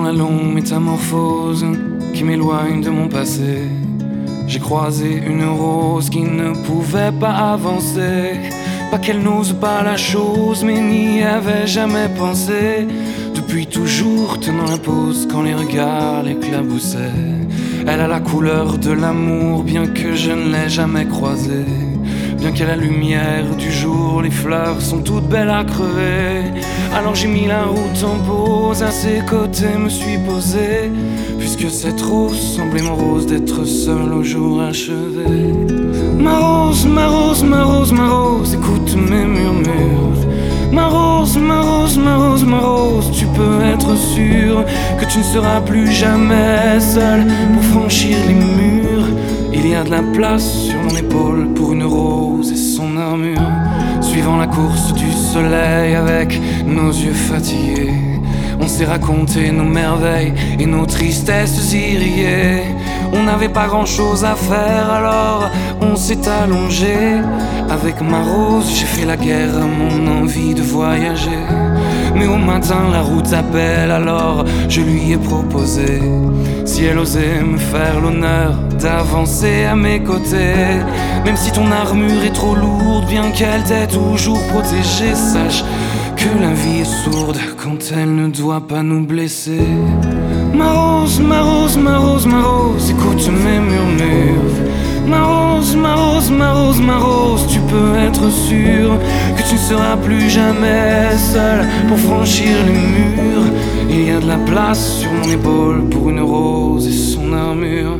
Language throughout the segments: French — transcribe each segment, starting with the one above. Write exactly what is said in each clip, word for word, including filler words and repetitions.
la longue métamorphose qui m'éloigne de mon passé, j'ai croisé une rose qui ne pouvait pas avancer. Pas qu'elle n'ose pas la chose, mais n'y avait jamais pensé. Depuis toujours tenant la pose quand les regards l'éclaboussaient. Elle a la couleur de l'amour, bien que je ne l'ai jamais croisée. Bien qu'à la lumière du jour, les fleurs sont toutes belles à crever. Alors j'ai mis la route en pause, à ses côtés me suis posé, puisque cette rose semblait morose d'être seule au jour achevé. Ma rose, ma rose, ma rose, ma rose, écoute mes murmures. Ma rose, ma rose, ma rose, ma rose, tu peux être sûr que tu ne seras plus jamais seule pour franchir les murs. Il y a de la place sur mon épaule pour une rose et son armure. Suivant la course du soleil avec nos yeux fatigués, on s'est raconté nos merveilles et nos tristesses irriguées. On n'avait pas grand chose à faire, alors on s'est allongé. Avec ma rose, j'ai fait la guerre à mon envie de voyager. Mais au matin, la route appelle, alors je lui ai proposé si elle osait me faire l'honneur d'avancer à mes côtés. Même si ton armure est trop lourde, bien qu'elle t'ait toujours protégée, sache que la vie est sourde quand elle ne doit pas nous blesser. Ma rose, ma rose, ma rose, ma rose, écoute mes murmures. Ma rose, ma rose, ma rose, ma rose, tu peux être sûr que tu ne seras plus jamais seule pour franchir les murs. Il y a de la place sur mon épaule pour une rose et son armure.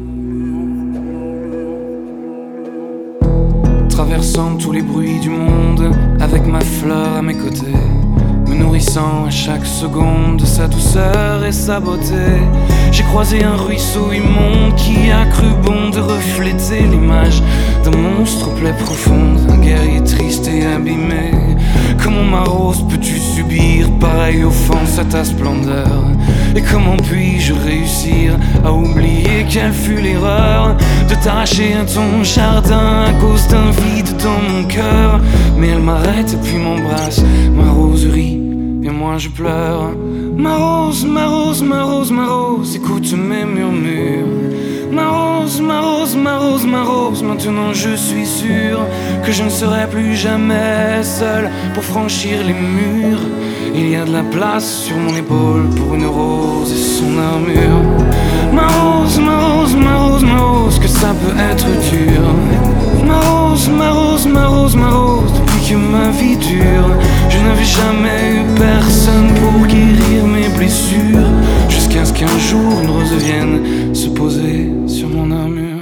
Traversant tous les bruits du monde avec ma fleur à mes côtés, me nourrissant à chaque seconde de sa douceur et sa beauté. J'ai croisé un ruisseau immonde qui a cru bon de refléter l'image d'un monstre aux plaies profondes, un guerrier triste et abîmé. Comment ma rose peux-tu subir pareille offense à ta splendeur? Et comment puis-je réussir à oublier quelle fut l'erreur de t'arracher à ton jardin à cause d'un vide dans mon cœur? Mais elle m'arrête et puis m'embrasse, ma rose rit et moi je pleure. Ma rose, ma rose, ma rose, ma rose, écoute mes murmures. Ma rose, ma rose, ma rose, ma rose, maintenant je suis sûr que je ne serai plus jamais seul pour franchir les murs. Il y a de la place sur mon épaule pour une rose et son armure. Ma rose, ma rose, ma rose, ma rose, que ça peut être dur. Ma rose, ma rose, ma rose, ma rose, depuis que ma vie dure, je n'avais jamais eu personne pour guérir mes blessures, jusqu'à ce qu'un jour une rose vienne se poser sur mon armure.